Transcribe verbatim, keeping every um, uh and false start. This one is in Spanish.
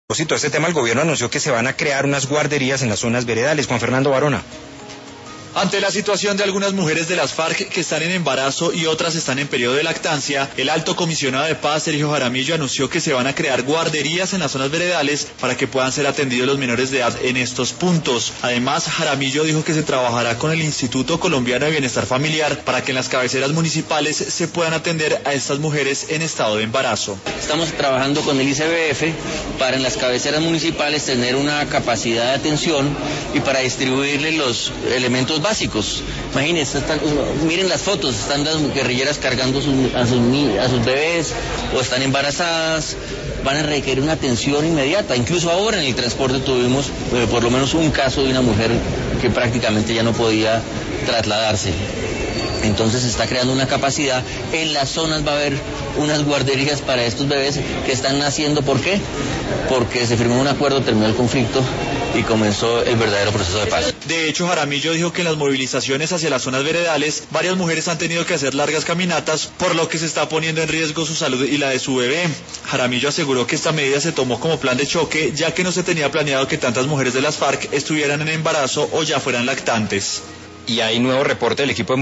A propósito de este tema, el gobierno anunció que se van a crear unas guarderías en las zonas veredales. Juan Fernando Barona. Ante la situación de algunas mujeres de las FARC que están en embarazo y otras están en periodo de lactancia, el alto comisionado de paz, Sergio Jaramillo, anunció que se van a crear guarderías en las zonas veredales para que puedan ser atendidos los menores de edad en estos puntos. Además, Jaramillo dijo que se trabajará con el Instituto Colombiano de Bienestar Familiar para que en las cabeceras municipales se puedan atender a estas mujeres en estado de embarazo. Estamos trabajando con el I C B F para en las cabeceras municipales tener una capacidad de atención y para distribuirle los elementos básicos. Imagínense, están, miren las fotos, están las guerrilleras cargando sus, a, sus, a sus bebés o están embarazadas, van a requerir una atención inmediata. Incluso ahora en el transporte tuvimos eh, por lo menos un caso de una mujer que prácticamente ya no podía trasladarse. Entonces se está creando una capacidad. En las zonas va a haber unas guarderías para estos bebés que están naciendo. ¿Por qué? Porque se firmó un acuerdo, terminó el conflicto y comenzó el verdadero proceso de paz. De hecho, Jaramillo dijo que en las movilizaciones hacia las zonas veredales, varias mujeres han tenido que hacer largas caminatas, por lo que se está poniendo en riesgo su salud y la de su bebé. Jaramillo aseguró que esta medida se tomó como plan de choque, ya que no se tenía planeado que tantas mujeres de las FARC estuvieran en embarazo o ya fueran lactantes. Y hay nuevo reporte del equipo de